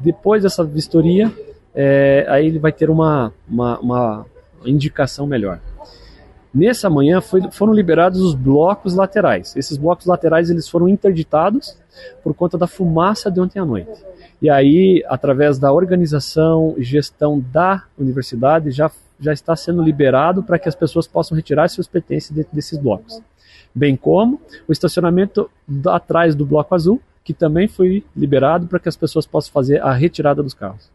Depois dessa vistoria, aí ele vai ter uma indicação melhor. Nessa manhã foram liberados os blocos laterais. Esses blocos laterais eles foram interditados por conta da fumaça de ontem à noite. E aí, através da organização e gestão da universidade, já está sendo liberado para que as pessoas possam retirar seus pertences dentro desses blocos. Bem como o estacionamento atrás do bloco azul, que também foi liberado para que as pessoas possam fazer a retirada dos carros.